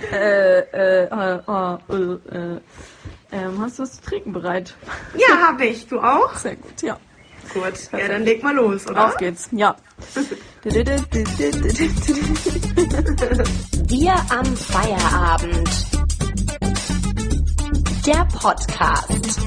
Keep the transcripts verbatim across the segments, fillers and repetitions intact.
äh, äh, äh, äh, äh, ähm, hast du was zu trinken bereit? Ja, habe ich. Du auch? Sehr gut, ja. Gut, ja, dann leg mal los, oder? Auf geht's, ja. Wir am Feierabend. Der Podcast.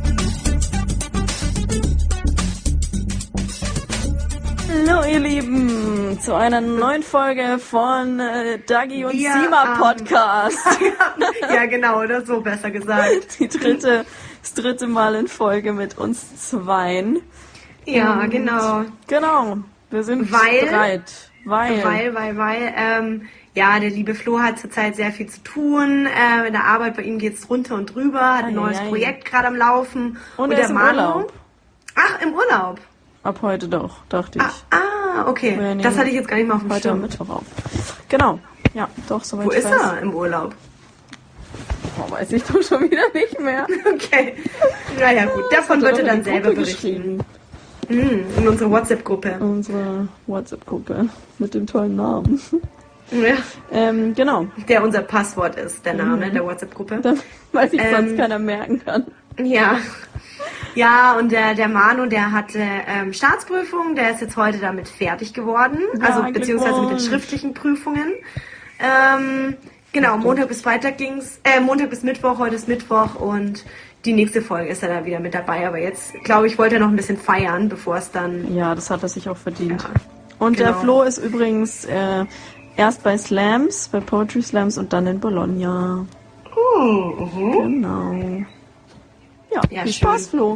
Hallo ihr Lieben, zu einer neuen Folge von äh, Dagi und Wir Sima am- Podcast. Ja, genau, oder so besser gesagt. Die dritte, das dritte Mal in Folge mit uns zweien. Ja, genau. Genau, wir sind Weil- bereit. Weil, Weil, weil, weil, ähm, ja, der liebe Flo hat zurzeit sehr viel zu tun. Äh, in der Arbeit bei ihm geht's runter und drüber, hat ein Ei, neues ei. Projekt gerade am Laufen. Und er ist im Urlaub. Ach, im Urlaub. Ab heute doch, dachte ich. Ah, ah okay. Wir nehmen Das hatte ich jetzt gar nicht mal auf dem Heute am Schirm. Mittwoch auf. Genau, ja, doch, soweit Wo ich ist weiß. er im Urlaub? Oh, weiß ich doch schon wieder nicht mehr. Okay. Naja, gut. Davon Hat er wird er doch dann in die selber Gruppe berichten. Hm, in unsere WhatsApp-Gruppe. Unsere WhatsApp-Gruppe mit dem tollen Namen. Ja. Ähm, genau, Der unser Passwort ist, der Name Mhm. der WhatsApp-Gruppe. da, weil sich Ähm, sonst keiner merken kann. Ja. Ja, und der, der Manu, der hatte ähm, Staatsprüfung, der ist jetzt heute damit fertig geworden. Ja, also beziehungsweise mit den Glückwunsch. schriftlichen Prüfungen. Ähm, genau, Montag bis Freitag ging's, äh, Montag bis Mittwoch, heute ist Mittwoch und die nächste Folge ist er da wieder mit dabei. Aber jetzt, glaube ich, wollte er noch ein bisschen feiern, bevor es dann... Ja, das hat er sich auch verdient. Ja, Und der genau. Flo ist übrigens äh, erst bei Slams, bei Poetry Slams und dann in Bologna. Oh, mhm. Genau. Ja, Ja, viel schön. Spaß, Flo.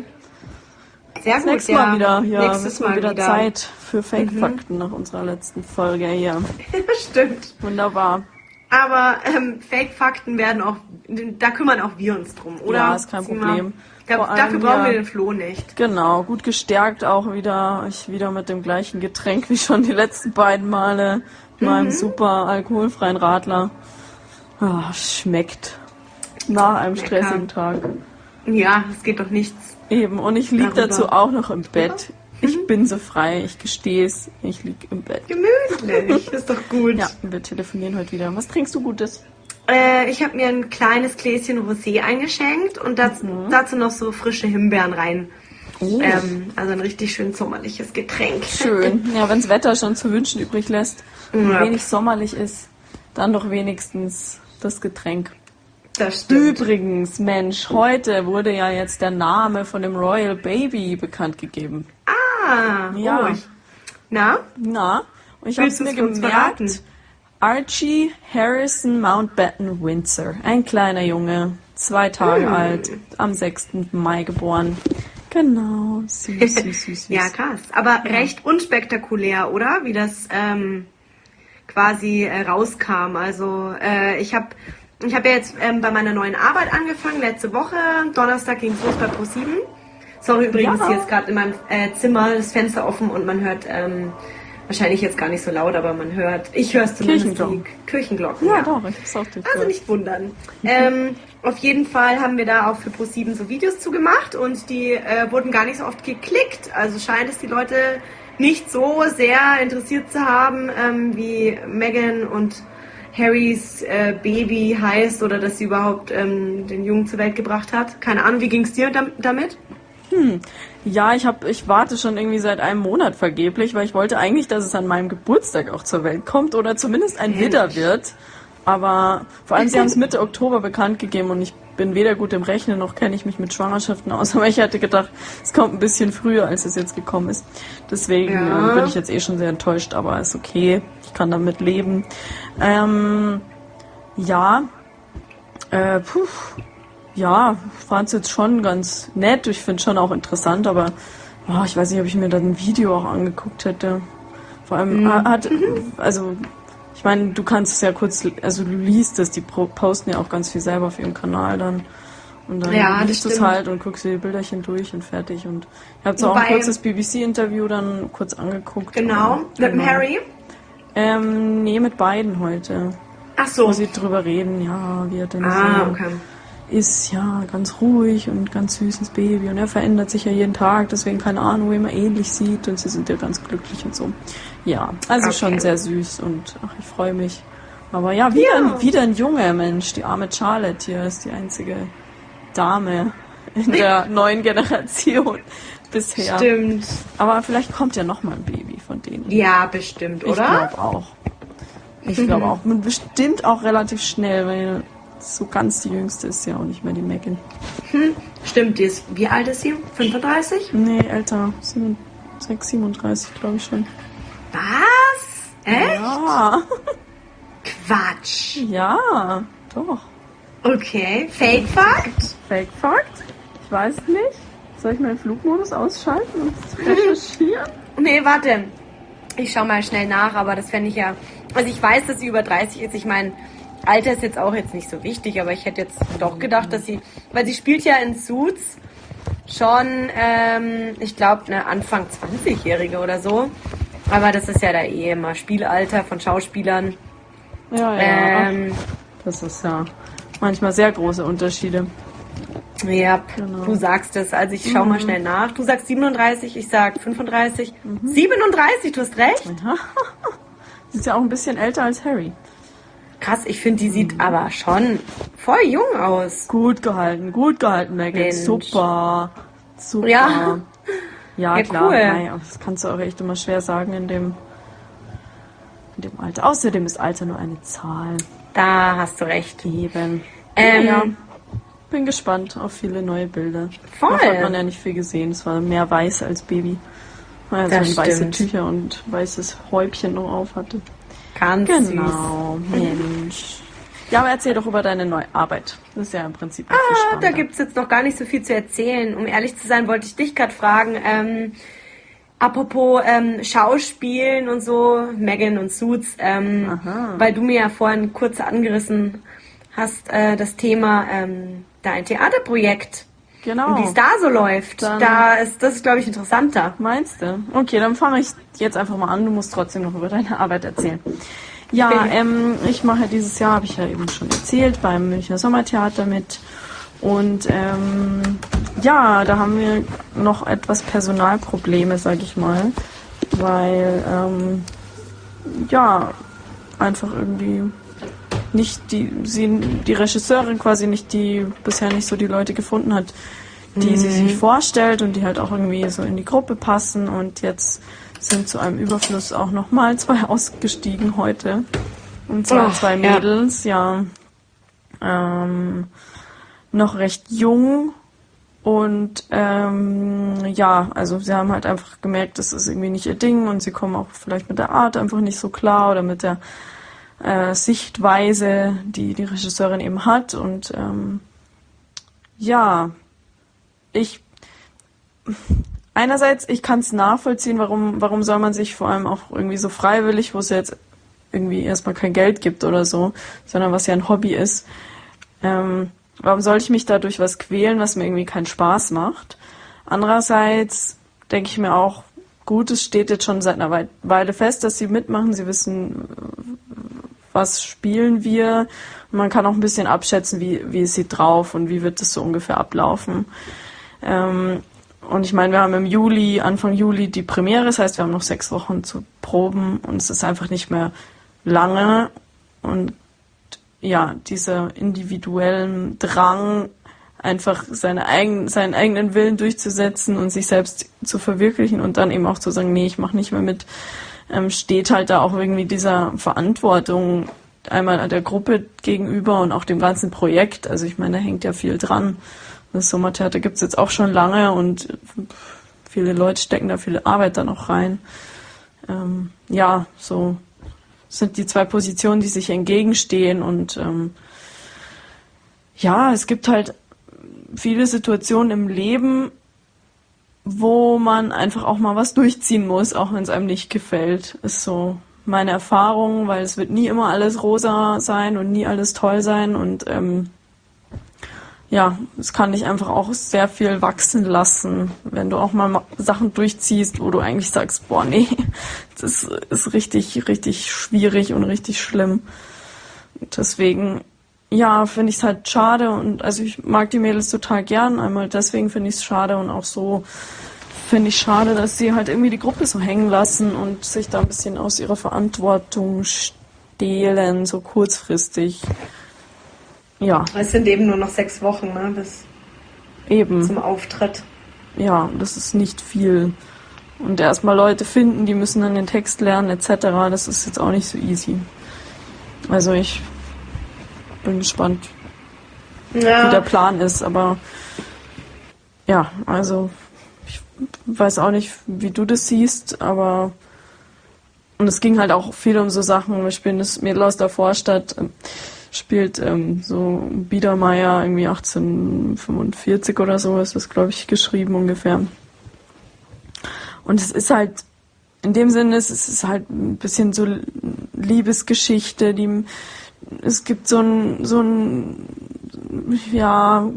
Sehr Das gut, nächste ja. Mal wieder. Ja, Nächstes Mal wieder, wieder. Zeit für Fake-Fakten nach unserer letzten Folge hier. Stimmt. Wunderbar. Aber ähm, Fake-Fakten werden auch, da kümmern auch wir uns drum, oder? Ja, ist kein Sima? Problem. Da, Vor allem dafür brauchen ja- wir den Flo nicht. Genau, gut gestärkt auch wieder. Ich wieder mit dem gleichen Getränk wie schon die letzten beiden Male. Mit meinem super alkoholfreien Radler. Ah, schmeckt. Nach einem Lecker. stressigen Tag. Ja, es geht doch nichts. Eben, und ich lieg Darüber. dazu auch noch im Bett. Ich bin so frei, ich gestehe es. Ich lieg im Bett. Gemütlich, ist doch gut. Ja, wir telefonieren heute wieder. Was trinkst du Gutes? Äh, ich habe mir ein kleines Gläschen Rosé eingeschenkt und das, dazu noch so frische Himbeeren rein. Oh. Ähm, also ein richtig schön sommerliches Getränk. Schön. Ja, wenn das Wetter schon zu wünschen übrig lässt und Ja. wenig sommerlich ist, dann doch wenigstens das Getränk. Das stimmt. Übrigens, Mensch, heute wurde ja jetzt der Name von dem Royal Baby bekannt gegeben. Ah, Ja. ruhig. Na? Na, und ich habe es Willst mir du's uns gemerkt. verraten? Archie Harrison Mountbatten Windsor. Ein kleiner Junge, zwei Tage Hm. alt, am sechsten Mai geboren. Genau, süß, süß, süß, süß. Ja, krass. Aber recht unspektakulär, oder? Wie das ähm, quasi äh, rauskam. Also äh, ich habe ich hab ja jetzt ähm, bei meiner neuen Arbeit angefangen, letzte Woche. Donnerstag ging es los bei ProSieben. Sorry übrigens, Ja. hier ist gerade in meinem äh, Zimmer das Fenster offen und man hört ähm, wahrscheinlich jetzt gar nicht so laut, aber man hört, ich höre es zumindest, Kirchenglocken. die Kirchenglocken. Ja, doch, ich hab's auch Also durchgehört. nicht wundern. ähm, auf jeden Fall haben wir da auch für ProSieben so Videos zugemacht und die äh, wurden gar nicht so oft geklickt. Also scheint es die Leute nicht so sehr interessiert zu haben, ähm, wie Meghan und Harrys äh, Baby heißt oder dass sie überhaupt ähm, den Jungen zur Welt gebracht hat. Keine Ahnung, wie ging es dir dam- damit? Ja, ich hab, ich warte schon irgendwie seit einem Monat vergeblich, weil ich wollte eigentlich, dass es an meinem Geburtstag auch zur Welt kommt oder zumindest ein Mensch. Widder wird. Aber vor allem, sie haben es Mitte Oktober bekannt gegeben und ich bin weder gut im Rechnen noch kenne ich mich mit Schwangerschaften aus. Aber ich hatte gedacht, es kommt ein bisschen früher, als es jetzt gekommen ist. Deswegen Ja. äh, bin ich jetzt eh schon sehr enttäuscht, aber ist okay. Ich kann damit leben. Ähm, ja, äh, puh. Ja, ich fand es jetzt schon ganz nett. Ich finde schon auch interessant, aber oh, ich weiß nicht, ob ich mir da ein Video auch angeguckt hätte. Vor allem Mhm. hat, also ich meine, du kannst es ja kurz, also du liest es, die pro- posten ja auch ganz viel selber auf ihrem Kanal dann. Und dann Ja, das liest du es stimmt. halt und guckst dir die Bilderchen durch und fertig. Und ich habe zwar auch ein Wobei- kurzes B B C-Interview dann kurz angeguckt. Genau, aber- mit dem genau. Harry. Ähm, nee, mit beiden heute. Ach so. Wo sie drüber reden, ja, wie er denn Ah, so okay. ist, ja, ganz ruhig und ganz süßes Baby und er verändert sich ja jeden Tag, deswegen keine Ahnung, wie man ähnlich sieht und sie sind ja ganz glücklich und so. Ja, also Okay. schon sehr süß und ach, ich freue mich Aber ja, wieder, Ja. Ein, wieder ein junger Mensch. Die arme Charlotte hier ist die einzige Dame in der neuen Generation bisher. Stimmt. Aber vielleicht kommt ja noch mal ein Baby von denen. Ja, bestimmt, Ich oder? glaube auch. Ich glaube auch. Und bestimmt auch relativ schnell, weil so ganz die Jüngste ist ja auch nicht mehr die Megan. Stimmt, die ist, wie alt ist sie? fünfunddreißig? Nee, älter. sechs, siebenunddreißig, glaube ich schon. Was? Echt? Ja. Quatsch. Ja, doch. Okay. Fake Fact? Fake Fact? Ich weiß nicht. Soll ich meinen Flugmodus ausschalten und recherchieren? Nee, warte. Ich schau mal schnell nach, aber das fände ich ja... Also ich weiß, dass sie über dreißig ist. Ich meine, Alter ist jetzt auch jetzt nicht so wichtig, aber ich hätte jetzt doch gedacht, dass sie... Weil sie spielt ja in Suits schon, ähm, ich glaube, eine Anfang zwanzigjährige oder so. Aber das ist ja da eh immer Spielalter von Schauspielern. Ja, ja. Ähm, Das ist ja manchmal sehr große Unterschiede. ja, Genau. du sagst es. Also ich schau mal schnell nach. Du sagst siebenunddreißig, ich sag fünfunddreißig. siebenunddreißig, du hast recht. Sie ist ja auch ein bisschen älter als Harry. Krass, ich finde, die sieht aber schon voll jung aus. Gut gehalten, gut gehalten, Megan. Mensch. Super. Super. Ja. Ja, Ja, klar. cool. Nein, aber das kannst du auch echt immer schwer sagen in dem, in dem Alter. Außerdem ist Alter nur eine Zahl. Da hast du recht. Eben. Ähm, ja. Bin gespannt auf viele neue Bilder. Voll. Noch hat man ja nicht viel gesehen. Es war mehr weiß als Baby. Weil er Das so weiße stimmt. Tücher und weißes Häubchen noch auf hatte. Ganz süß. Genau, Mensch. Ja, aber erzähl doch über deine neue Arbeit. Das ist ja im Prinzip noch viel Ah, da spannender. gibt's jetzt noch gar nicht so viel zu erzählen. Um ehrlich zu sein, wollte ich dich gerade fragen, ähm, apropos ähm, Schauspielen und so, Megan und Suits, ähm, Aha. weil du mir ja vorhin kurz angerissen hast, äh, das Thema ähm, dein Theaterprojekt Genau. und wie es da so läuft. Dann- Da ist das, glaube ich, interessanter. Meinst du? Okay, dann fange ich jetzt einfach mal an. Du musst trotzdem noch über deine Arbeit erzählen. Ja, Okay. ähm, ich mache dieses Jahr, habe ich ja eben schon erzählt, beim Münchner Sommertheater mit. Und ähm, ja, da haben wir noch etwas Personalprobleme, sage ich mal. Weil, ähm, ja, einfach irgendwie nicht die, sie, die Regisseurin quasi nicht die, bisher nicht so die Leute gefunden hat, die sie sich vorstellt und die halt auch irgendwie so in die Gruppe passen. Und jetzt sind zu einem Überfluss auch nochmal zwei ausgestiegen heute. Und zwar Oh, zwei ja. Mädels, ja. Ähm, noch recht jung. Und ähm, ja, also sie haben halt einfach gemerkt, das ist irgendwie nicht ihr Ding und sie kommen auch vielleicht mit der Art einfach nicht so klar oder mit der äh, Sichtweise, die die Regisseurin eben hat. Und ähm, ja, ich einerseits, ich kann es nachvollziehen, warum, warum soll man sich vor allem auch irgendwie so freiwillig, wo es ja jetzt irgendwie erstmal kein Geld gibt oder so, sondern was ja ein Hobby ist, ähm, warum soll ich mich dadurch was quälen, was mir irgendwie keinen Spaß macht? Andererseits denke ich mir auch, gut, es steht jetzt schon seit einer Wei- Weile fest, dass sie mitmachen, sie wissen, was spielen wir. Und man kann auch ein bisschen abschätzen, wie, wie ist sie drauf und wie wird es so ungefähr ablaufen. Ähm, und ich meine, wir haben im Juli, Anfang Juli die Premiere, das heißt, wir haben noch sechs Wochen zu proben und es ist einfach nicht mehr lange. Und ja, dieser individuellen Drang, einfach seine eigen, seinen eigenen Willen durchzusetzen und sich selbst zu verwirklichen und dann eben auch zu sagen, nee, ich mache nicht mehr mit, ähm, steht halt da auch irgendwie dieser Verantwortung einmal der Gruppe gegenüber und auch dem ganzen Projekt. Also ich meine, da hängt ja viel dran. Das Sommertheater gibt's jetzt auch schon lange und viele Leute stecken da viel Arbeit dann auch rein. Ähm, ja, so sind die zwei Positionen, die sich entgegenstehen und ähm, ja, es gibt halt viele Situationen im Leben, wo man einfach auch mal was durchziehen muss, auch wenn es einem nicht gefällt. Ist so meine Erfahrung, weil es wird nie immer alles rosa sein und nie alles toll sein und ähm, ja, es kann dich einfach auch sehr viel wachsen lassen, wenn du auch mal Sachen durchziehst, wo du eigentlich sagst, boah, nee, das ist richtig, richtig schwierig und richtig schlimm. Deswegen, ja, finde ich es halt schade und also ich mag die Mädels total gern, einmal deswegen finde ich es schade und auch so finde ich schade, dass sie halt irgendwie die Gruppe so hängen lassen und sich da ein bisschen aus ihrer Verantwortung stehlen, so kurzfristig. Ja. Es sind eben nur noch sechs Wochen, ne, bis Eben. zum Auftritt. Ja, das ist nicht viel. Und erstmal Leute finden, die müssen dann den Text lernen, et cetera. Das ist jetzt auch nicht so easy. Also ich bin gespannt, Ja. wie der Plan ist, aber ja, also ich weiß auch nicht, wie du das siehst, aber und es ging halt auch viel um so Sachen, wir spielen das Mädel aus der Vorstadt, ähm, spielt ähm, so Biedermeier, irgendwie achtzehnhundertfünfundvierzig oder so ist das, glaube ich, geschrieben ungefähr. Und es ist halt, in dem Sinne, es ist halt ein bisschen so Liebesgeschichte, die, es gibt so ein, so ein, ja,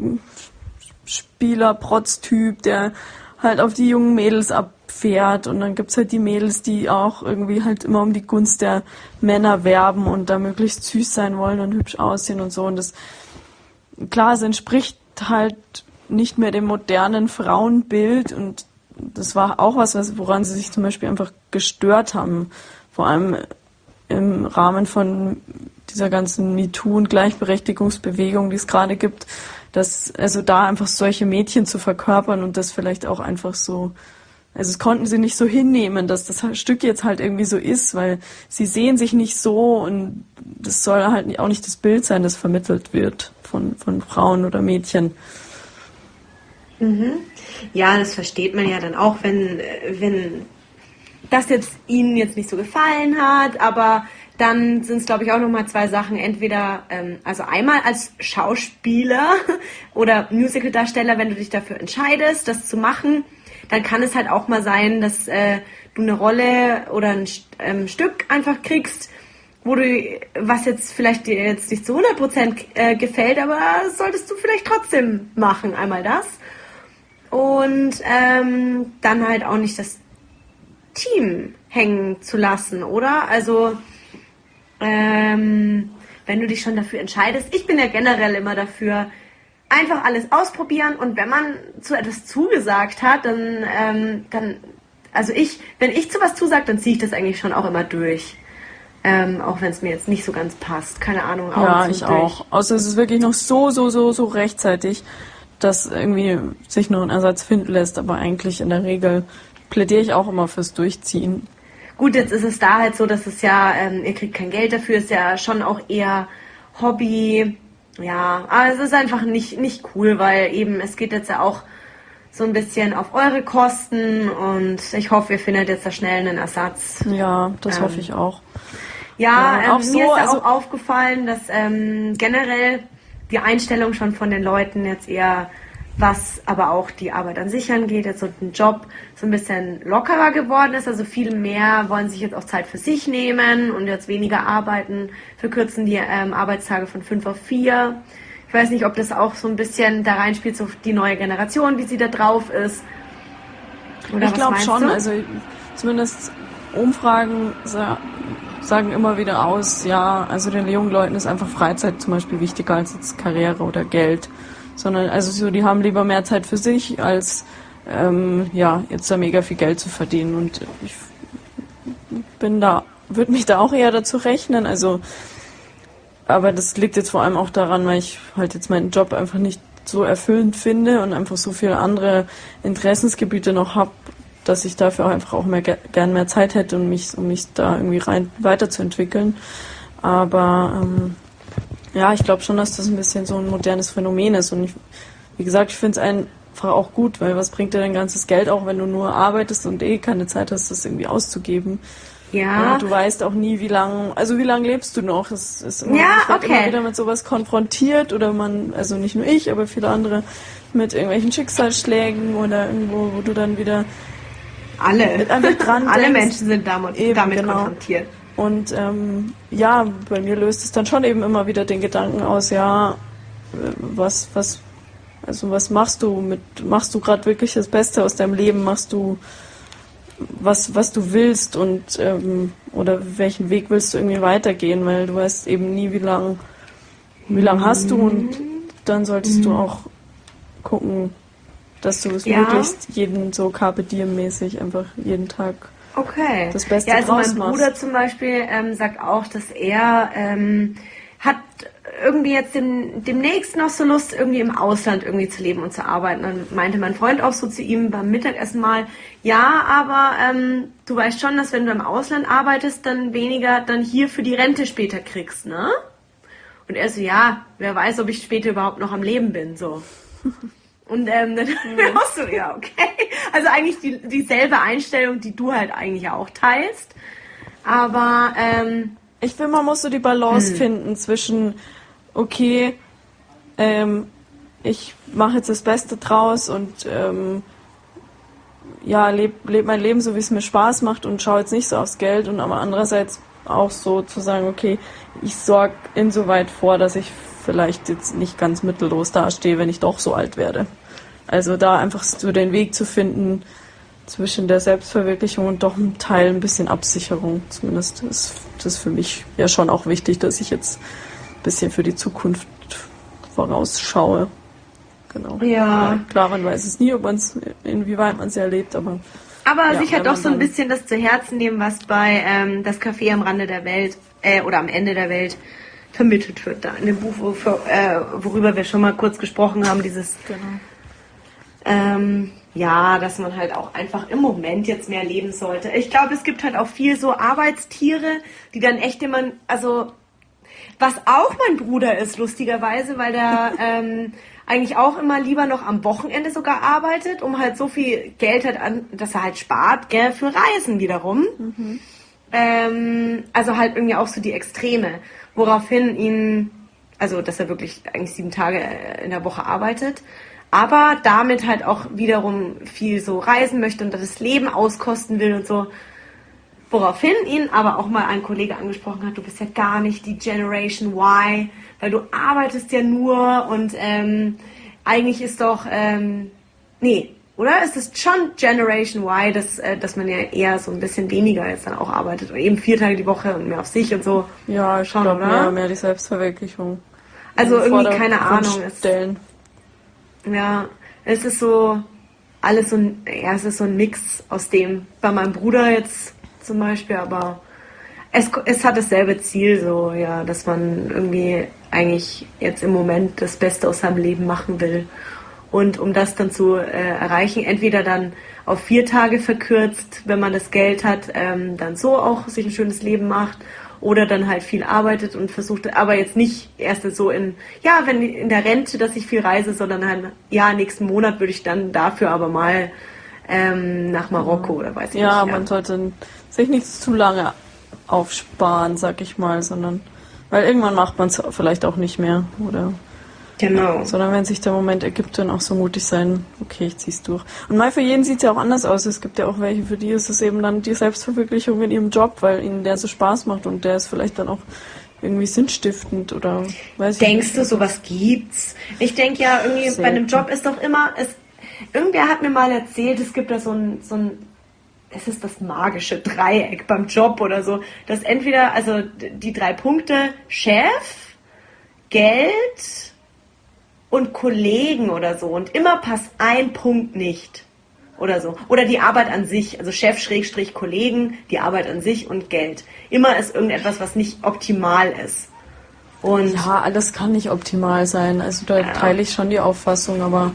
Spieler-Protz-Typ, der halt auf die jungen Mädels abfährt und dann gibt's halt die Mädels, die auch irgendwie halt immer um die Gunst der Männer werben und da möglichst süß sein wollen und hübsch aussehen und so und das, klar, es entspricht halt nicht mehr dem modernen Frauenbild und das war auch was, was, woran sie sich zum Beispiel einfach gestört haben, vor allem im Rahmen von dieser ganzen MeToo- und Gleichberechtigungsbewegung, die es gerade gibt, dass also da einfach solche Mädchen zu verkörpern und das vielleicht auch einfach so, also es konnten sie nicht so hinnehmen, dass das Stück jetzt halt irgendwie so ist, weil sie sehen sich nicht so und das soll halt auch nicht das Bild sein, das vermittelt wird von, von Frauen oder Mädchen. Mhm. Ja, das versteht man ja dann auch, wenn, wenn das jetzt ihnen jetzt nicht so gefallen hat, aber dann sind es, glaube ich, auch nochmal zwei Sachen. Entweder, ähm, also einmal als Schauspieler oder Musicaldarsteller, wenn du dich dafür entscheidest, das zu machen, dann kann es halt auch mal sein, dass äh, du eine Rolle oder ein ähm, Stück einfach kriegst, wo du, was jetzt vielleicht dir jetzt nicht zu hundert Prozent äh, gefällt, aber das solltest du vielleicht trotzdem machen, einmal das. Und ähm, dann halt auch nicht das Team hängen zu lassen, oder? Also ähm, wenn du dich schon dafür entscheidest, ich bin ja generell immer dafür, einfach alles ausprobieren und wenn man zu etwas zugesagt hat, dann, ähm, dann also ich, wenn ich zu was zusage, dann ziehe ich das eigentlich schon auch immer durch. Ähm, auch wenn es mir jetzt nicht so ganz passt. Keine Ahnung. Ja, ich durch. Auch. Außer es ist wirklich noch so, so, so, so rechtzeitig, dass irgendwie sich noch ein Ersatz finden lässt, aber eigentlich in der Regel plädiere ich auch immer fürs Durchziehen. Gut, jetzt ist es da halt so, dass es ja, ähm, ihr kriegt kein Geld dafür, ist ja schon auch eher Hobby, ja, aber es ist einfach nicht, nicht cool, weil eben, es geht jetzt ja auch so ein bisschen auf eure Kosten und ich hoffe, ihr findet jetzt da schnell einen Ersatz. Ja, das ähm, hoffe ich auch. Ja, ja ähm, auch so, mir ist ja also auch aufgefallen, dass ähm, generell die Einstellung schon von den Leuten jetzt eher, was aber auch die Arbeit an sich angeht, jetzt so ein Job so ein bisschen lockerer geworden ist. Also viel mehr wollen sich jetzt auch Zeit für sich nehmen und jetzt weniger arbeiten, verkürzen die ähm, Arbeitstage von fünf auf vier. Ich weiß nicht, ob das auch so ein bisschen da reinspielt, so die neue Generation, wie sie da drauf ist. Oder ich glaube schon, du? also zumindest Umfragen sa- sagen immer wieder aus, ja, also den jungen Leuten ist einfach Freizeit zum Beispiel wichtiger als jetzt Karriere oder Geld. Sondern also so, die haben lieber mehr Zeit für sich, als ähm, ja, jetzt da mega viel Geld zu verdienen. Und ich bin da, würde mich da auch eher dazu rechnen. Also, aber das liegt jetzt vor allem auch daran, weil ich halt jetzt meinen Job einfach nicht so erfüllend finde und einfach so viele andere Interessensgebiete noch habe, dass ich dafür auch einfach auch mehr gern mehr Zeit hätte, um mich, um mich da irgendwie rein weiterzuentwickeln. Aber ähm, ja, ich glaube schon, dass das ein bisschen so ein modernes Phänomen ist. Und ich, wie gesagt, ich finde es einfach auch gut, weil was bringt dir dein ganzes Geld auch, wenn du nur arbeitest und eh keine Zeit hast, das irgendwie auszugeben. Ja. Und du weißt auch nie, wie lang, also wie lange lebst du noch? Es ist immer, ja, ich werde okay. immer wieder mit sowas konfrontiert oder man, also nicht nur ich, aber viele andere mit irgendwelchen Schicksalsschlägen oder irgendwo, wo du dann wieder alle, mit einfach dran alle denkst. Menschen sind damit, Eben, damit genau. konfrontiert. Und ähm, ja, bei mir löst es dann schon eben immer wieder den Gedanken aus, ja, was, was, also was machst du mit, machst du gerade wirklich das Beste aus deinem Leben, machst du was, was du willst und ähm, oder welchen Weg willst du irgendwie weitergehen, weil du weißt eben nie, wie lang, wie lang hast du und dann solltest mhm. du auch gucken, dass du es ja. möglichst jeden so Carpe Diem mäßig einfach jeden Tag Okay. das Beste ja, also draus mein machst. Bruder zum Beispiel ähm, sagt auch, dass er ähm, hat irgendwie jetzt dem, demnächst noch so Lust, irgendwie im Ausland irgendwie zu leben und zu arbeiten. Dann meinte mein Freund auch so zu ihm beim Mittagessen mal, ja, aber ähm, du weißt schon, dass wenn du im Ausland arbeitest, dann weniger dann hier für die Rente später kriegst, ne? Und er so, ja, wer weiß, ob ich später überhaupt noch am Leben bin, so. Und ähm, dann mhm. auch so, ja, okay. Also eigentlich die, dieselbe Einstellung, die du halt eigentlich auch teilst. Aber ähm, ich finde, man muss so die Balance hm. finden zwischen, okay, ähm, ich mache jetzt das Beste draus und ähm, ja, lebe leb mein Leben so, wie es mir Spaß macht und schaue jetzt nicht so aufs Geld und aber andererseits auch so zu sagen, okay, ich sorge insoweit vor, dass ich vielleicht jetzt nicht ganz mittellos dastehe, wenn ich doch so alt werde. Also da einfach so den Weg zu finden zwischen der Selbstverwirklichung und doch ein Teil ein bisschen Absicherung. Zumindest ist das für mich ja schon auch wichtig, dass ich jetzt ein bisschen für die Zukunft vorausschaue. Genau. Ja. Klar, man weiß es nie, ob man's, inwieweit man es erlebt, aber Aber ja, sich halt wenn doch man so ein dann- bisschen das zu Herzen nehmen, was bei ähm, Das Café am Rande der Welt äh, oder am Ende der Welt vermittelt wird. Da in dem Buch, wo, für, äh, worüber wir schon mal kurz gesprochen haben, dieses Genau. ähm, ja, dass man halt auch einfach im Moment jetzt mehr leben sollte. Ich glaube, es gibt halt auch viel so Arbeitstiere, die dann echt immer, also was auch mein Bruder ist, lustigerweise, weil der ähm, eigentlich auch immer lieber noch am Wochenende sogar arbeitet, um halt so viel Geld halt an, dass er halt spart, gell, für Reisen wiederum. Mhm. Ähm, also halt irgendwie auch so die Extreme, woraufhin ihn, also dass er wirklich eigentlich sieben Tage in der Woche arbeitet, aber damit halt auch wiederum viel so reisen möchte und das Leben auskosten will und so. Woraufhin ihn aber auch mal ein Kollege angesprochen hat, du bist ja gar nicht die Generation Y, weil du arbeitest ja nur und ähm, eigentlich ist doch, ähm, nee, oder? Ist es schon Generation Y, dass, äh, dass man ja eher so ein bisschen weniger jetzt dann auch arbeitet und eben vier Tage die Woche und mehr auf sich und so. Ja, ich Schon, glaube oder? mehr, mehr die Selbstverwirklichung. Also in den irgendwie, keine Vordergrund Ahnung, es- Stellen. Ja, es ist so alles so ein, ja, es ist so ein Mix aus dem, bei meinem Bruder jetzt zum Beispiel, aber es, es hat dasselbe Ziel, so, ja, dass man irgendwie eigentlich jetzt im Moment das Beste aus seinem Leben machen will. Und um das dann zu äh, erreichen, entweder dann auf vier Tage verkürzt, wenn man das Geld hat, ähm, dann so auch sich ein schönes Leben macht, oder dann halt viel arbeitet und versucht, aber jetzt nicht erst so in, ja, wenn in der Rente, dass ich viel reise, sondern halt, ja, nächsten Monat würde ich dann dafür aber mal ähm, nach Marokko oder weiß ich Ja, nicht. man sollte sich nicht zu lange aufsparen, sag ich mal, sondern weil irgendwann macht man es vielleicht auch nicht mehr, oder? Genau. Sondern wenn sich der Moment ergibt, dann auch so mutig sein, okay, ich zieh's durch. Und mal für jeden sieht's ja auch anders aus. Es gibt ja auch welche, für die ist es eben dann die Selbstverwirklichung in ihrem Job, weil ihnen der so Spaß macht und der ist vielleicht dann auch irgendwie sinnstiftend oder weiß ich Denkst nicht. du, sowas gibt's? Ich denke ja, irgendwie Selten. bei einem Job ist doch immer, es, irgendwer hat mir mal erzählt, es gibt da so ein, so ein, es ist das magische Dreieck beim Job oder so, dass entweder, also die drei Punkte, Chef, Geld und Kollegen oder so, und immer passt ein Punkt nicht oder so. Oder die Arbeit an sich, also Chef, Schrägstrich, Kollegen, die Arbeit an sich und Geld. Immer ist irgendetwas, was nicht optimal ist. Und Ja, alles kann nicht optimal sein. Also da Ja. teile ich schon die Auffassung, aber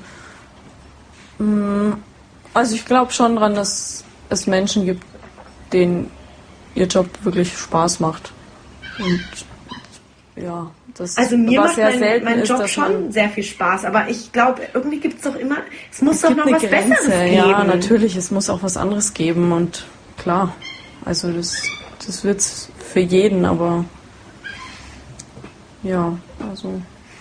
mh, also ich glaube schon dran, dass es Menschen gibt, denen ihr Job wirklich Spaß macht. Und ja, das also mir aber macht sehr mein, selten mein ist, Job dass schon man, sehr viel Spaß, aber ich glaube, irgendwie gibt es doch immer, es muss es doch gibt noch eine was Grenze. Besseres geben. Ja, natürlich, es muss auch was anderes geben und klar, also das, das wird's für jeden, aber ja, also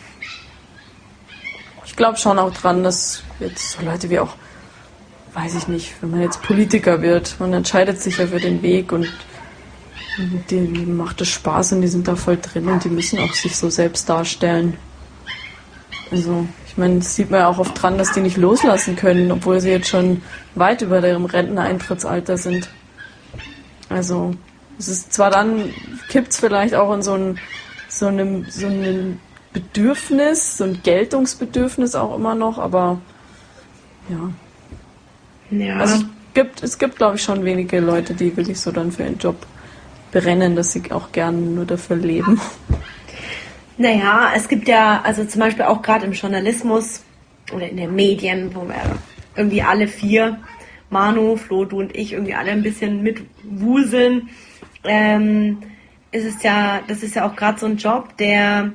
ich glaube schon auch dran, dass jetzt so Leute wie auch, weiß ich nicht, wenn man jetzt Politiker wird, man entscheidet sich ja für den Weg und denen macht es Spaß und die sind da voll drin und die müssen auch sich so selbst darstellen. Also, ich meine, das sieht man ja auch oft dran, dass die nicht loslassen können, obwohl sie jetzt schon weit über ihrem Renteneintrittsalter sind. Also, es ist zwar dann, kippt es vielleicht auch in so ein, so einem, so ein Bedürfnis, so ein Geltungsbedürfnis auch immer noch, aber ja. Ja, Also ich gibt, es gibt, glaube ich, schon wenige Leute, die wirklich so dann für ihren Job brennen, dass sie auch gerne nur dafür leben. Naja, es gibt ja, also zum Beispiel auch gerade im Journalismus oder in den Medien, wo wir irgendwie alle vier, Manu, Flo, du und ich, irgendwie alle ein bisschen mitwuseln, ähm, ist es ja, das ist ja auch gerade so ein Job, der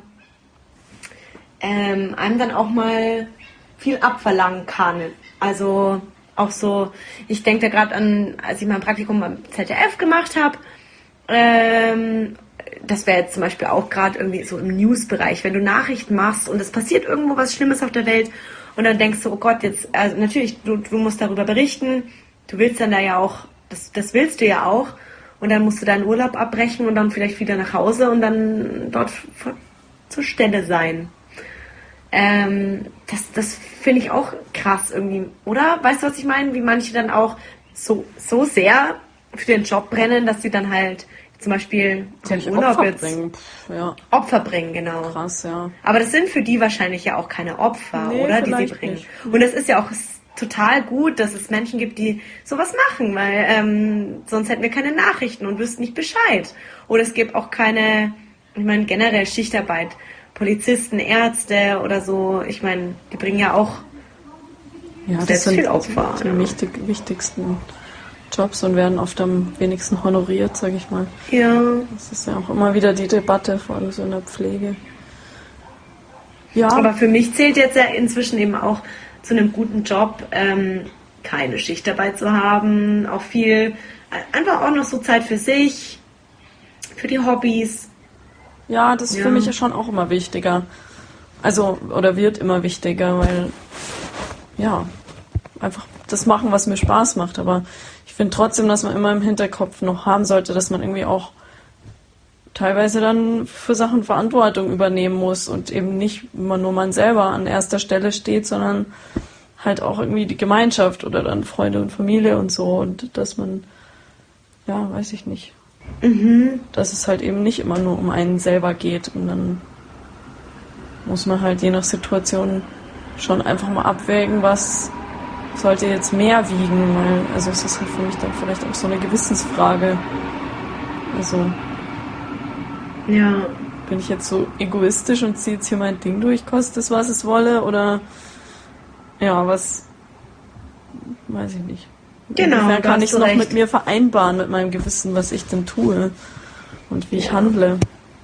ähm, einem dann auch mal viel abverlangen kann. Also auch so, ich denke da gerade an, als ich mein Praktikum beim Z D F gemacht habe, ähm, das wäre jetzt zum Beispiel auch gerade irgendwie so im News-Bereich, wenn du Nachrichten machst und es passiert irgendwo was Schlimmes auf der Welt und dann denkst du, oh Gott, jetzt, also natürlich, du, du musst darüber berichten, du willst dann da ja auch, das, das willst du ja auch und dann musst du deinen Urlaub abbrechen und dann vielleicht wieder nach Hause und dann dort vor, zur Stelle sein. Ähm, das das finde ich auch krass irgendwie, oder? Weißt du, was ich meine? Wie manche dann auch so, so sehr für den Job brennen, dass sie dann halt zum Beispiel den Urlaub Opfer jetzt bringen. Pff, ja. Opfer bringen, genau. Krass, ja. Aber das sind für die wahrscheinlich ja auch keine Opfer, Nee, oder? Die sie vielleicht bringen. nicht. Und es ist ja auch total gut, dass es Menschen gibt, die sowas machen, weil ähm, sonst hätten wir keine Nachrichten und wüssten nicht Bescheid. Oder es gibt auch keine, ich meine generell Schichtarbeit, Polizisten, Ärzte oder so, ich meine, die bringen ja auch Ja, selbst das sind viel Opfer. die Ja. wichtig, wichtigsten Jobs und werden oft am wenigsten honoriert, sage ich mal. Ja. Das ist ja auch immer wieder die Debatte, vor allem so in der Pflege. Ja, Aber für mich zählt jetzt ja inzwischen eben auch zu einem guten Job, ähm, keine Schichtarbeit zu haben, auch viel, einfach auch noch so Zeit für sich, für die Hobbys. ja, das ist Ja. für mich ja schon auch immer wichtiger. Also, oder wird immer wichtiger, weil, ja, einfach das machen, was mir Spaß macht. Aber ich finde trotzdem, dass man immer im Hinterkopf noch haben sollte, dass man irgendwie auch teilweise dann für Sachen Verantwortung übernehmen muss und eben nicht immer nur man selber an erster Stelle steht, sondern halt auch irgendwie die Gemeinschaft oder dann Freunde und Familie und so. Und dass man, ja, weiß ich nicht, Mhm. dass es halt eben nicht immer nur um einen selber geht. Und dann muss man halt je nach Situation schon einfach mal abwägen, was sollte jetzt mehr wiegen, weil, also es ist halt für mich dann vielleicht auch so eine Gewissensfrage. Also Ja. bin ich jetzt so egoistisch und ziehe jetzt hier mein Ding durch, koste es, was es wolle, oder ja, was, weiß ich nicht. Genau, Insofern da kann hast ich du es noch recht. mit mir vereinbaren, mit meinem Gewissen, was ich denn tue und wie ich handle.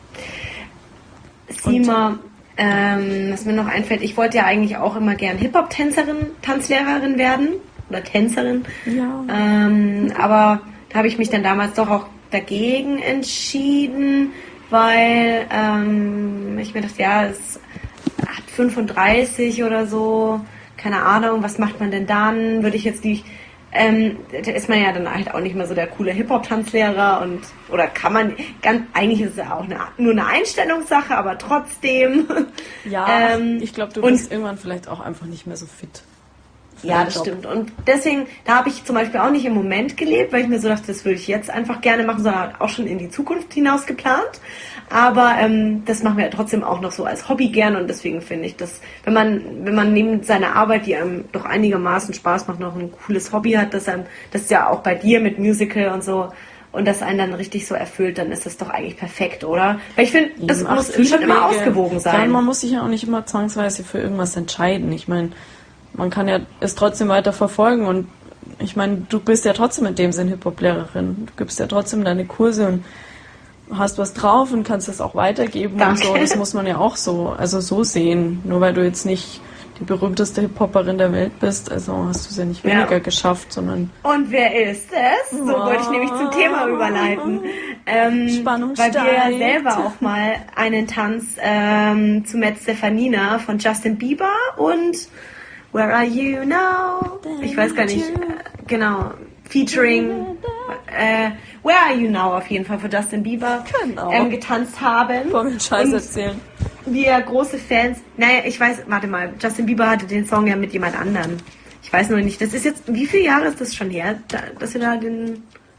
Sima, ähm, was mir noch einfällt, ich wollte ja eigentlich auch immer gern Hip-Hop-Tänzerin, Tanzlehrerin werden oder Tänzerin. Ja. Ähm, aber da habe ich mich dann damals doch auch dagegen entschieden, weil ähm, ich mir dachte, ja, es hat fünfunddreißig oder so, keine Ahnung, was macht man denn dann? Würde ich jetzt nicht, ähm, da ist man ja dann halt auch nicht mehr so der coole Hip-Hop-Tanzlehrer und, oder kann man, ganz, eigentlich ist es ja auch eine, nur eine Einstellungssache, aber trotzdem. Ja, ähm, ich glaube, du und- bist irgendwann vielleicht auch einfach nicht mehr so fit. für Ja, den das Job. stimmt. Und deswegen, da habe ich zum Beispiel auch nicht im Moment gelebt, weil ich mir so dachte, das würde ich jetzt einfach gerne machen, sondern auch schon in die Zukunft hinaus geplant. Aber ähm, das machen wir ja trotzdem auch noch so als Hobby gern und deswegen finde ich, dass wenn man wenn man neben seiner Arbeit, die einem doch einigermaßen Spaß macht, noch ein cooles Hobby hat, dass einem, das ist ja auch bei dir mit Musical und so, und das einen dann richtig so erfüllt, dann ist das doch eigentlich perfekt, oder? Weil ich finde, das Eben, ach, muss viele schon immer Wege. ausgewogen Ja, sein. man muss sich ja auch nicht immer zwangsweise für irgendwas entscheiden. Ich meine, man kann ja es trotzdem weiter verfolgen und ich meine, du bist ja trotzdem in dem Sinn Hip-Hop-Lehrerin. Du gibst ja trotzdem deine Kurse und hast was drauf und kannst das auch weitergeben Danke. und so. Das muss man ja auch so, also so sehen. Nur weil du jetzt nicht die berühmteste Hip-Hopperin der Welt bist, also hast du es ja nicht weniger Ja. geschafft, sondern Und wer ist es? So wollte ich nämlich zum Thema überleiten. Ähm, Spannung weil wir ja steigt. selber auch mal einen Tanz ähm, zu Mad Stefanina von Justin Bieber und Where Are You Now? Ich weiß gar nicht, äh, genau, featuring äh, Where Are You Now auf jeden Fall von Justin Bieber Genau. ähm, getanzt haben. vor mir Scheiß Und erzählen. wir große Fans, naja, ich weiß, warte mal, Justin Bieber hatte den Song ja mit jemand anderem. Ich weiß nur nicht, das ist jetzt, wie viele Jahre ist das schon her, da, dass wir da den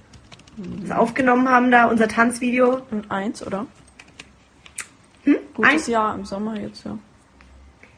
das aufgenommen haben, da unser Tanzvideo? Und eins, oder? Hm? Gutes Eins? Jahr im Sommer jetzt, ja.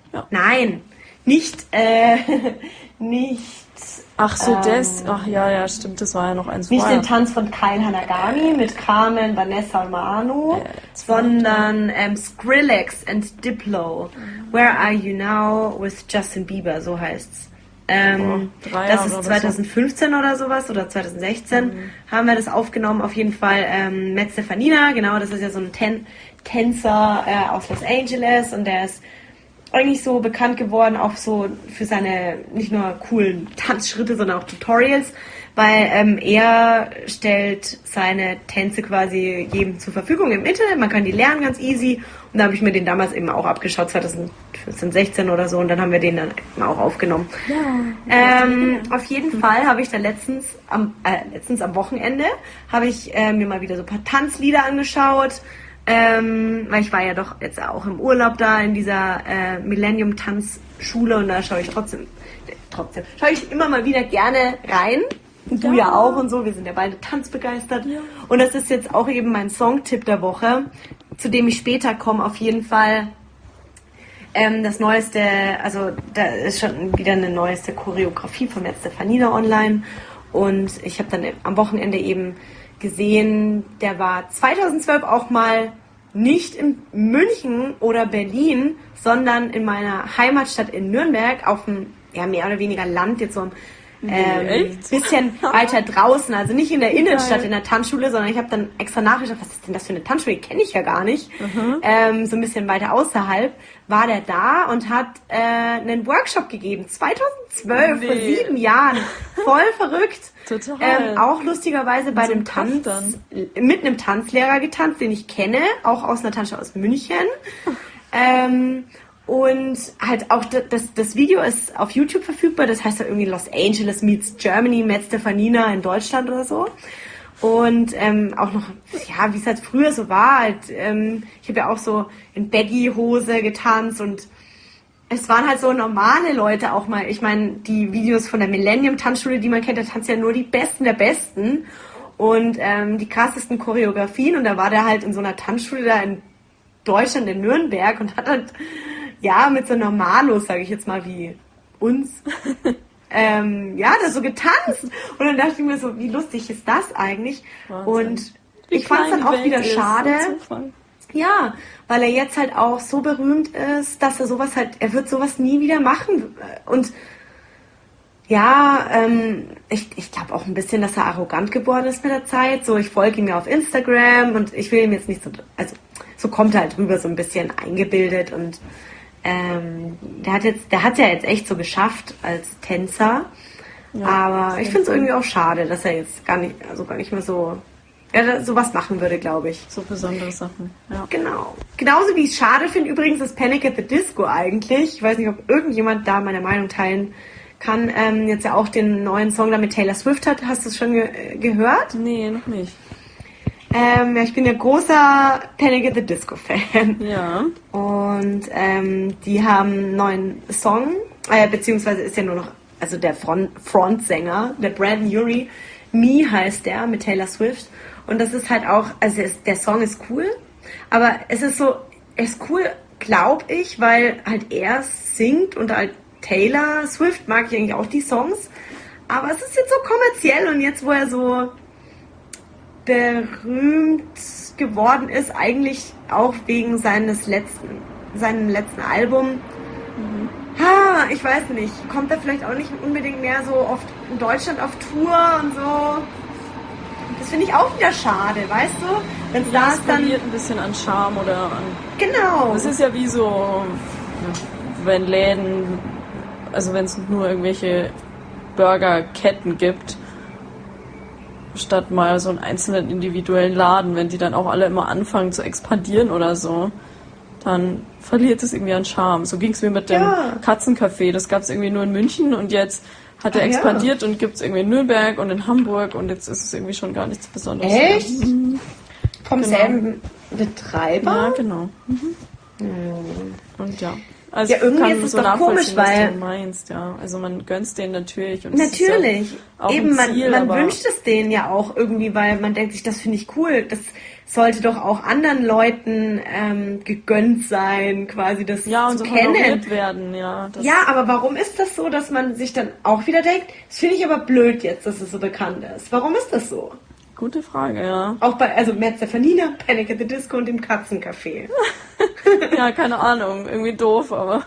Ja. Nein, nicht, äh, nicht... Ach so, ähm, das. Ach ja, ja, stimmt, das war ja noch eins Nicht vorher. den Tanz von Kyle Hanagami mit Carmen, Vanessa und Manu, Äh, sondern ähm, Skrillex and Diplo. Mhm. Where Are You Now with Justin Bieber, so heißt's. Ähm, oh, drei das Jahre ist zwanzig fünfzehn oder, oder sowas oder zwanzig sechzehn mhm. haben wir das aufgenommen. Auf jeden Fall ähm, Matt Stefanina, genau, das ist ja so ein Ten- Tänzer äh, aus Los Angeles und der ist eigentlich so bekannt geworden, auch so für seine nicht nur coolen Tanzschritte, sondern auch Tutorials, weil ähm, er stellt seine Tänze quasi jedem zur Verfügung im Internet, man kann die lernen ganz easy und da habe ich mir den damals eben auch abgeschaut, zwanzig fünfzehn, sechzehn oder so und dann haben wir den dann auch aufgenommen. Ja, ähm, auf jeden Fall habe ich da letztens am, äh, letztens am Wochenende habe ich äh, mir mal wieder so ein paar Tanzlieder angeschaut. Ähm, weil ich war ja doch jetzt auch im Urlaub da in dieser äh, Millennium-Tanzschule und da schaue ich trotzdem, äh, trotzdem, schaue ich immer mal wieder gerne rein. Und du ja. ja auch und so, wir sind ja beide tanzbegeistert. Ja. Und das ist jetzt auch eben mein Songtipp der Woche, zu dem ich später komme, auf jeden Fall. Ähm, das neueste, also da ist schon wieder eine neueste Choreografie von Matt Stefanina online und ich habe dann am Wochenende eben gesehen, der war zweitausendzwölf auch mal nicht in München oder Berlin, sondern in meiner Heimatstadt in Nürnberg auf dem, ja, mehr oder weniger Land, jetzt so ein ähm, bisschen weiter draußen, also nicht in der Innenstadt in der Tanzschule, sondern ich habe dann extra nachgeschaut, was ist denn das für eine Tanzschule, kenne ich ja gar nicht. Mhm. Ähm, so ein bisschen weiter außerhalb war der da und hat äh, einen Workshop gegeben, zweitausendzwölf, nee. vor sieben Jahren, voll verrückt. Total. Ähm, auch lustigerweise bei so einem Tanz, dann. mit einem Tanzlehrer getanzt, den ich kenne, auch aus einer Tanzschule aus München. ähm, und halt auch das, das Video ist auf YouTube verfügbar, das heißt ja irgendwie Los Angeles meets Germany, Matt Stefanina in Deutschland oder so. Und ähm, auch noch, ja, wie es halt früher so war, halt, ähm, ich habe ja auch so in Baggy-Hose getanzt und es waren halt so normale Leute auch mal. Ich meine, die Videos von der Millennium-Tanzschule, die man kennt, da tanzen ja nur die Besten der Besten und ähm, die krassesten Choreografien. Und da war der halt in so einer Tanzschule da in Deutschland, in Nürnberg und hat halt, ja, mit so Normalos, sage ich jetzt mal, wie uns, ähm, ja, da so getanzt. Und dann dachte ich mir so, wie lustig ist das eigentlich? Wahnsinn. Und wie ich fand es dann auch wieder schade. Ja, weil er jetzt halt auch so berühmt ist, dass er sowas halt, er wird sowas nie wieder machen. Und ja, ähm, ich, ich glaube auch ein bisschen, dass er arrogant geworden ist mit der Zeit. So, ich folge ihm ja auf Instagram und ich will ihm jetzt nicht so, also so kommt er halt rüber, so ein bisschen eingebildet und ähm, der hat jetzt, der hat ja jetzt echt so geschafft als Tänzer. Ja, aber ich finde es irgendwie auch schade, dass er jetzt gar nicht, also gar nicht mehr so ja, sowas machen würde, glaube ich. So besondere Sachen, ja. Genau. Genauso wie ich es schade finde, übrigens ist Panic at the Disco eigentlich. Ich weiß nicht, ob irgendjemand da meine Meinung teilen kann. Ähm, jetzt ja auch den neuen Song da mit Taylor Swift hat. Hast du es schon ge- gehört? Nee, noch nicht. Ähm, ja, ich bin ja großer Panic at the Disco Fan. Ja. Und ähm, die haben einen neuen Song, äh, beziehungsweise ist ja nur noch, also der Front- Frontsänger, der Brandon Urie, Me heißt der, mit Taylor Swift. Und das ist halt auch, also es, der Song ist cool, aber es ist so, er ist cool, glaube ich, weil halt er singt und halt Taylor Swift mag ich eigentlich auch die Songs, aber es ist jetzt so kommerziell und jetzt, wo er so berühmt geworden ist, eigentlich auch wegen seines letzten, seinem letzten Album, mhm. ha, ich weiß nicht, kommt er vielleicht auch nicht unbedingt mehr so oft in Deutschland auf Tour und so. Das finde ich auch wieder schade, weißt du? Wenn ja, es es verliert ein bisschen an Charme oder an... Genau. Es ist ja wie so, wenn Läden, also wenn es nur irgendwelche Burgerketten gibt, statt mal so einen einzelnen individuellen Laden, wenn die dann auch alle immer anfangen zu expandieren oder so, dann verliert es irgendwie an Charme. So ging es mir mit dem ja. Katzencafé, das gab es irgendwie nur in München und jetzt hat er expandiert ja. und gibt es irgendwie in Nürnberg und in Hamburg und jetzt ist es irgendwie schon gar nichts Besonderes. Echt? Mhm. Vom genau. selben Betreiber? Ja, genau. Mhm. Mhm. Und ja, Also Ja, irgendwie ich kann ist es so doch nachvollziehen, komisch, was weil- du meinst, ja. Also man gönnt's denen natürlich. Und es Natürlich. ist ja auch Eben, ein man, Ziel, man aber wünscht es denen ja auch irgendwie, weil man denkt sich, das finde ich cool. Das sollte doch auch anderen Leuten ähm, gegönnt sein, quasi das ja, und zu so kennen. honoriert werden, ja. Das, Ja, aber warum ist das so, dass man sich dann auch wieder denkt, das finde ich aber blöd jetzt, dass es so bekannt ist. Warum ist das so? Gute Frage, ja. Auch bei, also Matt Stefanina, Panic at the Disco und dem Katzencafé. Ja, keine Ahnung, irgendwie doof, aber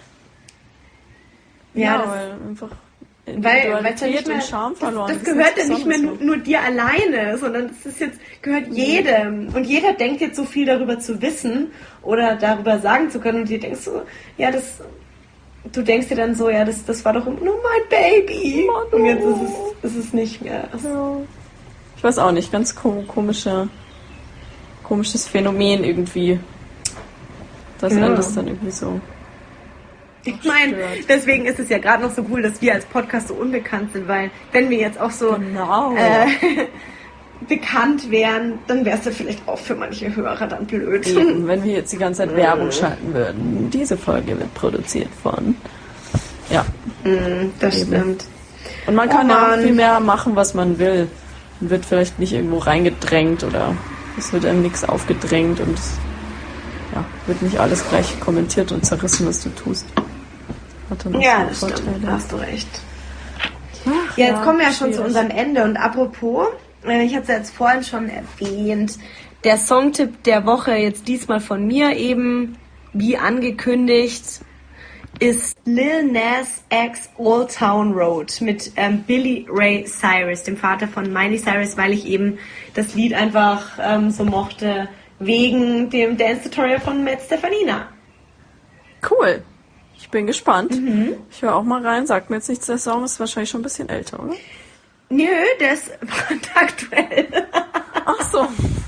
Ja, ja, das- weil einfach Weil, weil ja Individualität nicht mehr, und Charme verloren. das, das ist gehört ja nichts nicht mehr nur, Besonderes nur dir alleine, sondern das ist jetzt, gehört jedem. Und jeder denkt jetzt so viel darüber zu wissen oder darüber sagen zu können und dir denkst so, ja, das, du denkst dir dann so, ja, das, das war doch nur mein Baby. Mann, Und jetzt ist es, ist es nicht mehr. Das, Ja. Ich weiß auch nicht, ganz ko- komische, komisches Phänomen irgendwie. Dass Ja. einem das dann irgendwie so. Ich meine, stört. deswegen ist es ja gerade noch so cool, dass wir als Podcast so unbekannt sind, weil wenn wir jetzt auch so Genau. äh, bekannt wären, dann wäre es ja vielleicht auch für manche Hörer dann blöd. Eben, wenn wir jetzt die ganze Zeit Werbung schalten würden. Diese Folge wird produziert von. Ja. Mm, das Eben. stimmt. Und man Oh kann ja auch Mann. viel mehr machen, was man will. Man wird vielleicht nicht irgendwo reingedrängt oder es wird einem nichts aufgedrängt und es ja, wird nicht alles gleich kommentiert und zerrissen, was du tust. Hat dann auch Ja, seine das stimmt. Vorteile. Da hast du recht. Ach, Ja, jetzt kommen wir ja schon zu schwierig. unserem Ende. Und apropos, äh, ich hatte es ja jetzt vorhin schon erwähnt, der Songtipp der Woche jetzt diesmal von mir eben, wie angekündigt, ist Lil Nas X Old Town Road mit ähm, Billy Ray Cyrus, dem Vater von Miley Cyrus, weil ich eben das Lied einfach ähm, so mochte, wegen dem Dance-Tutorial von Matt Stefanina. Cool. Ich bin gespannt. Mhm. Ich höre auch mal rein. Sagt mir jetzt nichts, der Song ist wahrscheinlich schon ein bisschen älter, oder? Nö, der ist aktuell. Ach so.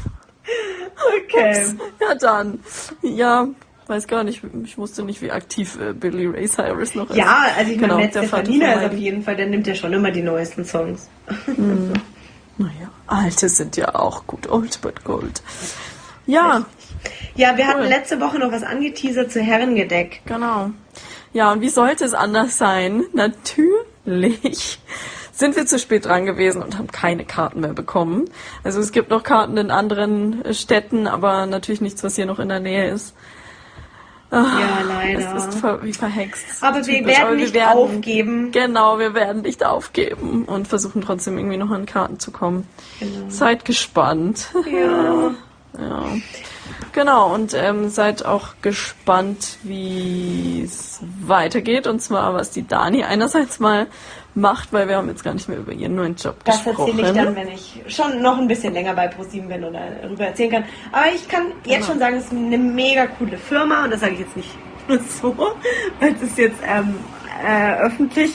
Okay. Ja, dann. Ja, weiß gar nicht. Ich wusste nicht, wie aktiv äh, Billy Ray Cyrus noch ist. Ja, also ich meine, Genau, Matt der Vater Stefanina von ist auf Miley. jeden Fall, der nimmt ja schon immer die neuesten Songs. Naja, alte sind ja auch gut. Old but gold. Ja, Ja, wir hatten Cool. letzte Woche noch was angeteasert zu Herrengedeck. genau. Ja, und wie sollte es anders sein? Natürlich sind wir zu spät dran gewesen und haben keine Karten mehr bekommen. Also es gibt noch Karten in anderen äh, Städten, aber natürlich nichts, was hier noch in der Nähe ist. Ja, leider. Es ist ver wie verhext. Aber wir Typisch. werden Aber nicht aufgeben. Genau, wir werden nicht aufgeben und versuchen trotzdem irgendwie noch an Karten zu kommen. Genau. Seid gespannt. Ja. Ja. Genau, und ähm, seid auch gespannt, wie es weitergeht. Und zwar, was die Dani einerseits mal macht, weil wir haben jetzt gar nicht mehr über ihren neuen Job Das gesprochen. erzähle ich dann, wenn ich schon noch ein bisschen länger bei ProSieben bin oder darüber erzählen kann. Aber ich kann jetzt Genau. schon sagen, es ist eine mega coole Firma und das sage ich jetzt nicht nur so, weil es ist jetzt ähm, äh, öffentlich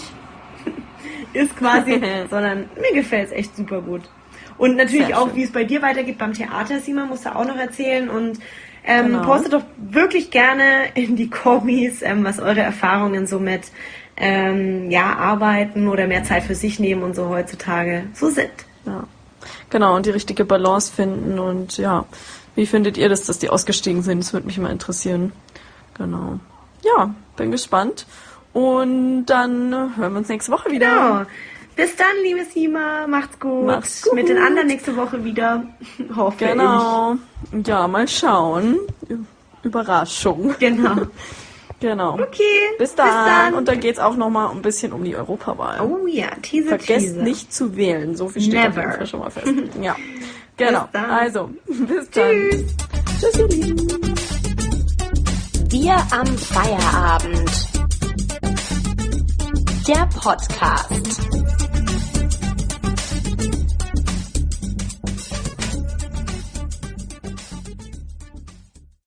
ist quasi, sondern mir gefällt es echt super gut. Und natürlich Sehr auch, schön. wie es bei dir weitergeht beim Theater, Simon, musst du auch noch erzählen und ähm, Genau. postet doch wirklich gerne in die Kommis, ähm, was eure Erfahrungen so mit ähm, ja, arbeiten oder mehr Zeit für sich nehmen und so heutzutage so sind. Ja. Genau, und die richtige Balance finden. Und ja, wie findet ihr das, dass die ausgestiegen sind? Das würde mich mal interessieren. Genau. Ja, bin gespannt. Und dann hören wir uns nächste Woche wieder. Genau. Bis dann, liebe Sima. Macht's gut. Macht's gut. Mit den anderen nächste Woche wieder. Hoffe Genau. Ja, mal schauen. Ü- Überraschung. ich. Genau. Genau. Okay. Bis dann. Bis dann. Und dann geht's auch nochmal ein bisschen um die Europawahl. Oh ja, Teaser, Vergesst Teaser. nicht zu wählen. So viel steht auf Never. jeden Fall schon mal fest. Ja. Genau. Bis dann. Also, bis dann. Tschüss. Tschüss, ihr Lieben. Wir am Feierabend. Der Podcast.